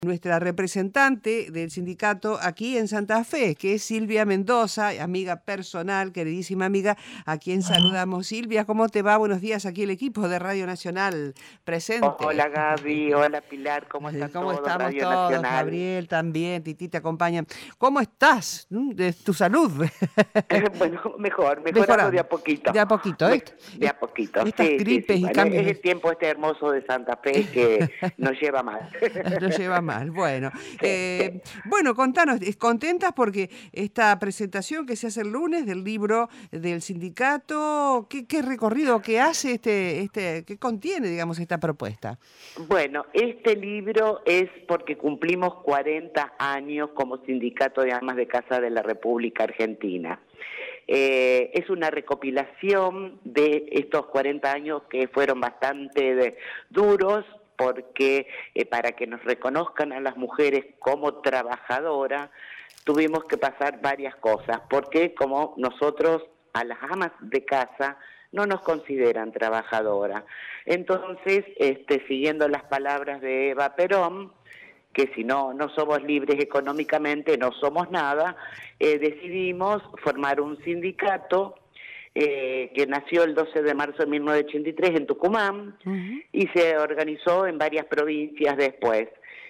Nuestra representante del sindicato aquí en Santa Fe, que es Silvia Mendoza, amiga personal, queridísima amiga, a quien saludamos. Silvia, ¿cómo te va? Buenos días, aquí el equipo de Radio Nacional presente. Hola Gaby, hola Pilar, ¿cómo están ¿Cómo todos? estamos Radio todos? Nacional. Gabriel también, Titi te acompaña. ¿Cómo estás? De tu salud. Bueno, mejorando de Mejorando. a poquito. De a poquito, ¿eh? De a poquito, Estas sí, sí, sí. gripes y Bueno, cambios es el tiempo este hermoso de Santa Fe que nos lleva mal. Lo lleva mal. Bueno, Sí, sí. bueno, contanos, contentas porque esta presentación que se hace el lunes del libro del sindicato, ¿qué recorrido que hace qué contiene, digamos, esta propuesta? Bueno, este libro es porque cumplimos 40 años como Sindicato de Amas de Casa de la República Argentina. Es una recopilación de estos 40 años que fueron bastante duros, porque para que nos reconozcan a las mujeres como trabajadoras, tuvimos que pasar varias cosas, porque como nosotros a las amas de casa no nos consideran trabajadoras. Entonces, siguiendo las palabras de Eva Perón, que si no somos libres económicamente, no somos nada, decidimos formar un sindicato que nació el 12 de marzo de 1983 en Tucumán y se organizó en varias provincias después,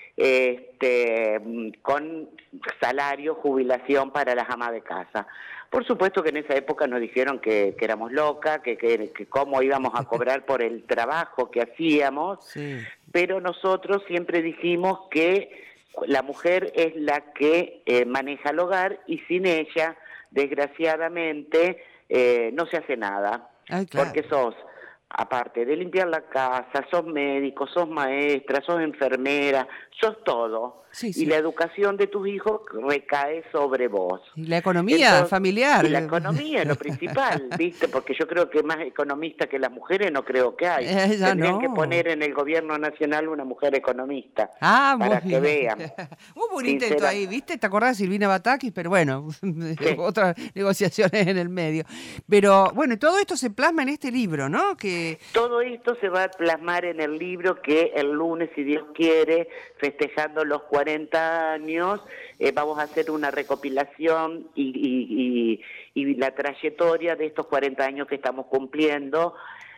con salario, jubilación para las amas de casa. Por supuesto que en esa época nos dijeron que éramos locas, que cómo íbamos a cobrar por el trabajo que hacíamos, Sí. pero nosotros siempre dijimos que la mujer es la que maneja el hogar y sin ella, desgraciadamente, no se hace nada. Ay, claro. Porque sos, aparte de limpiar la casa, sos médico, sos maestra, sos enfermera, sos todo. Sí, Y sí. la educación de tus hijos recae sobre vos. Y la economía Entonces, familiar. y la economía es lo principal, ¿viste? Porque yo creo que más economistas que las mujeres no creo que hay. Ya Tendrían que no. poner en el gobierno nacional una mujer economista, Ah, muy para que bien. vean. Hubo un intento Sincera, ahí, ¿viste? ¿Te acordás de Silvina Batakis? Pero bueno, sí. otras negociaciones en el medio. Pero bueno, y todo esto se plasma en este libro, ¿no? Que Todo esto se va a plasmar en el libro que el lunes, si Dios quiere, festejando los 40 años, vamos a hacer una recopilación y la trayectoria de estos 40 años que estamos cumpliendo.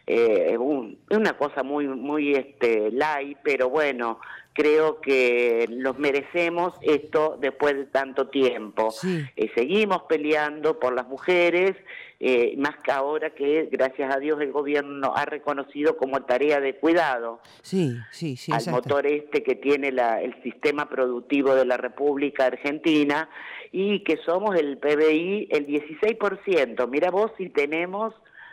Una cosa muy light, pero bueno, creo que los merecemos esto después de tanto tiempo. sí. Seguimos peleando por las mujeres, más que ahora que, gracias a Dios, el gobierno ha reconocido como tarea de cuidado Sí, al exacto. motor que tiene el sistema productivo de la República Argentina, y que somos el PBI el 16%. Mira vos si tenemos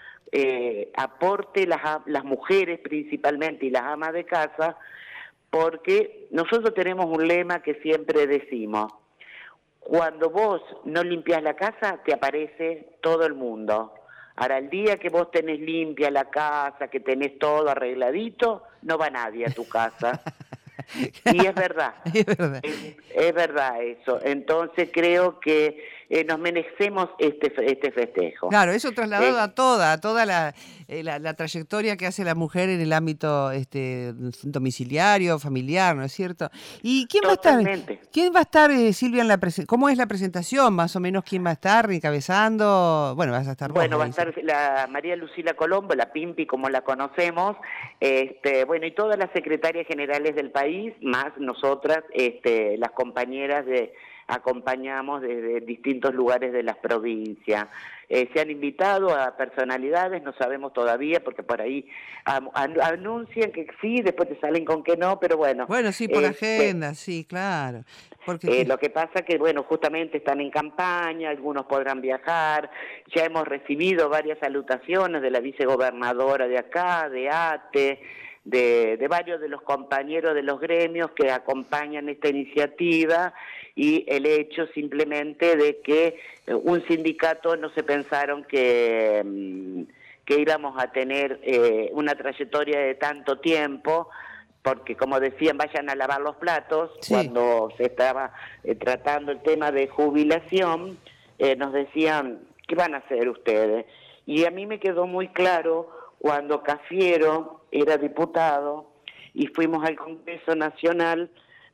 aporte las mujeres principalmente y las amas de casa, porque nosotros tenemos un lema que siempre decimos: cuando vos no limpias la casa, te aparece todo el mundo. Ahora, el día que vos tenés limpia la casa, que tenés todo arregladito, no va nadie a tu casa. Y es verdad, Es verdad. es verdad eso. Entonces creo que nos merecemos este festejo. Claro, eso trasladado a toda la trayectoria que hace la mujer en el ámbito domiciliario, familiar, ¿no es cierto? ¿Y quién va a estar? Totalmente. ¿Quién va a estar, Silvia, en la presentación? ¿Cómo es la presentación? Más o menos, ¿quién va a estar encabezando? Bueno, vas a estar vos, Bueno, me va a dice. estar la María Lucila Colombo, la Pimpi como la conocemos, bueno, y todas las secretarias generales del país, más nosotras, las compañeras acompañamos desde distintos lugares de las provincias. Se han invitado a personalidades, no sabemos todavía, porque por ahí anuncian que sí, después te salen con que no, pero bueno. Bueno, sí, por agenda, sí, claro. Porque Lo que pasa que, bueno, justamente están en campaña, algunos podrán viajar, ya hemos recibido varias salutaciones de la vicegobernadora de acá, de ATE, de varios de los compañeros de los gremios que acompañan esta iniciativa, y el hecho simplemente de que un sindicato no se pensaron que íbamos a tener una trayectoria de tanto tiempo, porque como decían, vayan a lavar los platos. sí. Cuando se estaba tratando el tema de jubilación, nos decían, ¿qué van a hacer ustedes? Y a mí me quedó muy claro cuando Cafiero era diputado y fuimos al Congreso Nacional,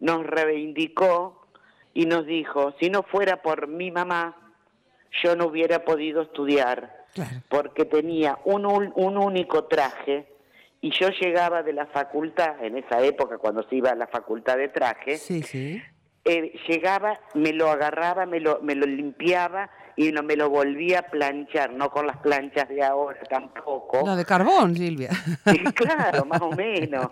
nos reivindicó y nos dijo, si no fuera por mi mamá, yo no hubiera podido estudiar, Claro. porque tenía un único traje, y yo llegaba de la facultad, en esa época cuando se iba a la facultad de traje, Sí, sí. llegaba, me lo agarraba, me lo limpiaba y me lo volvía a planchar, no con las planchas de ahora tampoco. No, de carbón, Silvia. Sí, claro, más o menos.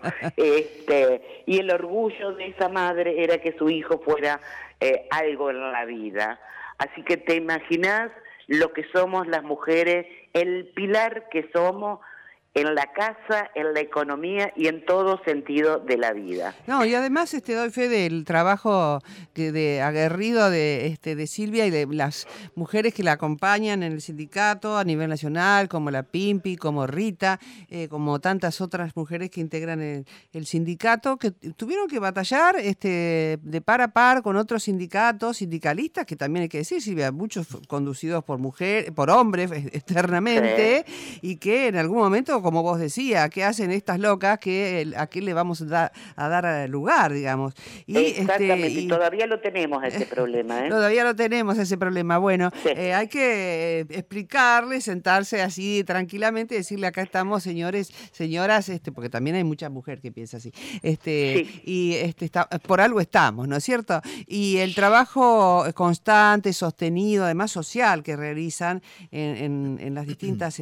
Y el orgullo de esa madre era que su hijo fuera algo en la vida. Así que te imaginás lo que somos las mujeres, el pilar que somos en la casa, en la economía y en todo sentido de la vida. No, y además doy fe del trabajo aguerrido de Silvia y de las mujeres que la acompañan en el sindicato a nivel nacional, como la Pimpi, como Rita, como tantas otras mujeres que integran el sindicato, que tuvieron que batallar de par a par con otros sindicatos, sindicalistas, que también hay que decir, Silvia, muchos conducidos por hombres externamente, sí. Y que en algún momento, como vos decías, ¿qué hacen estas locas? ¿A qué le vamos a dar lugar, digamos? Y, exactamente, y todavía lo tenemos ese problema. Todavía lo tenemos ese problema. Bueno, sí. Hay que explicarle, sentarse así tranquilamente, decirle acá estamos, señores, señoras, porque también hay mucha mujer que piensa así. Sí. Y por algo estamos, ¿no es cierto? Y el trabajo constante, sostenido, además social, que realizan en las distintas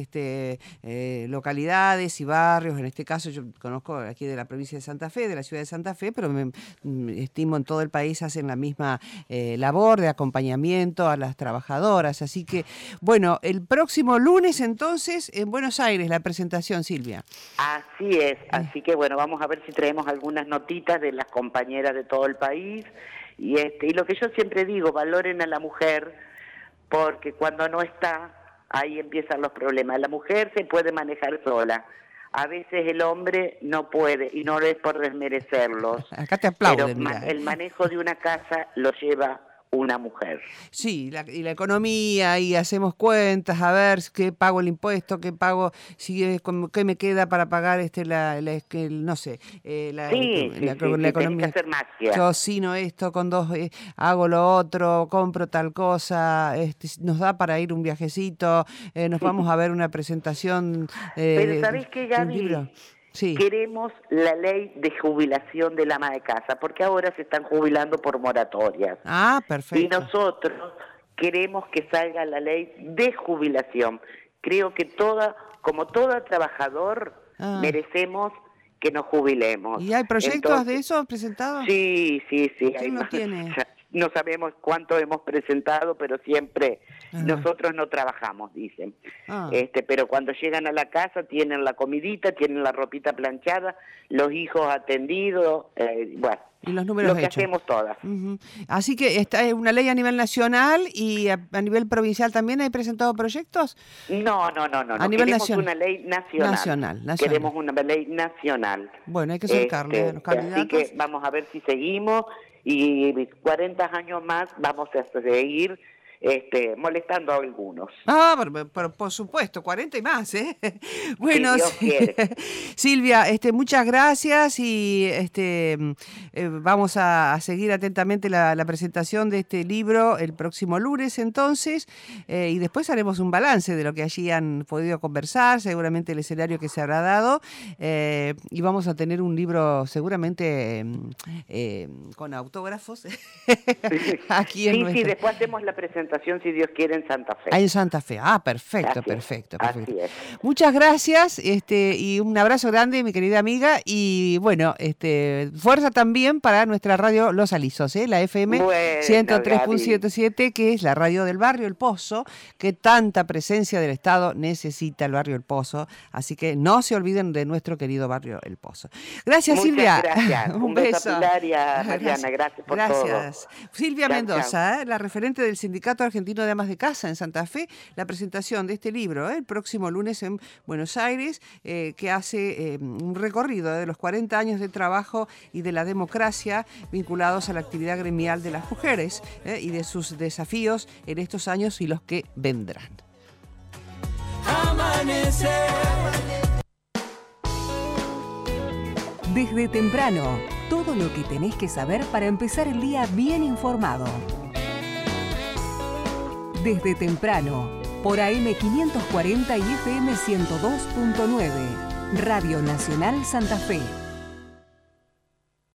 localidades y barrios. En este caso yo conozco aquí de la provincia de Santa Fe, de la ciudad de Santa Fe, pero me estimo en todo el país hacen la misma labor de acompañamiento a las trabajadoras. Así que, bueno, el próximo lunes entonces en Buenos Aires la presentación, Silvia. Así es, así que bueno, vamos a ver si traemos algunas notitas de las compañeras de todo el país y lo que yo siempre digo, valoren a la mujer, porque cuando no está, ahí empiezan los problemas. La mujer se puede manejar sola. A veces el hombre no puede, y no es por desmerecerlos. Acá te aplauden. Pero el manejo de una casa lo lleva una mujer. Sí, y la economía, y hacemos cuentas, a ver qué pago el impuesto, qué pago, qué me queda para pagar no sé, la economía. Tenés que hacer magia. Yo cocino esto con dos, hago lo otro, compro tal cosa, nos da para ir un viajecito, nos vamos a ver una presentación. Pero ¿sabés qué, Gaby? Sí. Queremos la ley de jubilación del ama de casa, porque ahora se están jubilando por moratorias. Ah, perfecto. Y nosotros queremos que salga la ley de jubilación. Creo que como todo trabajador merecemos que nos jubilemos. ¿Y hay proyectos de eso presentados? Sí. ¿Quién lo tiene? No sabemos cuánto hemos presentado, pero siempre nosotros no trabajamos, dicen. Pero cuando llegan a la casa tienen la comidita, tienen la ropita planchada, los hijos atendidos, bueno. Y los números lo que hacemos todas. Así que esta es una ley a nivel nacional y a nivel provincial también hay presentado proyectos. No. A nivel queremos nacional. Una ley nacional. Queremos una ley nacional. Bueno, hay que acercarle a los candidatos. Así que vamos a ver si seguimos y 40 años más vamos a seguir molestando a algunos. Pero por supuesto, 40 y más, ¿eh? Bueno, si Dios quiere. Silvia, muchas gracias y vamos a seguir atentamente la presentación de este libro el próximo lunes entonces y después haremos un balance de lo que allí han podido conversar, seguramente el escenario que se habrá dado y vamos a tener un libro seguramente con autógrafos aquí en Sí, después hacemos la presentación, si Dios quiere, en Santa Fe. En Santa Fe. Perfecto. Así es. Muchas gracias y un abrazo grande, mi querida amiga. Y bueno, fuerza también para nuestra radio Los Alisos, la FM 103.77, que es la radio del barrio El Pozo, que tanta presencia del Estado necesita el barrio El Pozo. Así que no se olviden de nuestro querido barrio El Pozo. Gracias, Silvia. Gracias. Un beso a Pilar y a Mariana. Gracias por todo. Silvia Mendoza, la referente del Sindicato Argentino de Amas de Casa en Santa Fe, la presentación de este libro el próximo lunes en Buenos Aires, que hace un recorrido de los 40 años de trabajo y de la democracia vinculados a la actividad gremial de las mujeres y de sus desafíos en estos años y los que vendrán. Desde temprano, todo lo que tenés que saber para empezar el día bien informado. Desde temprano, por AM 540 y FM 102.9, Radio Nacional Santa Fe.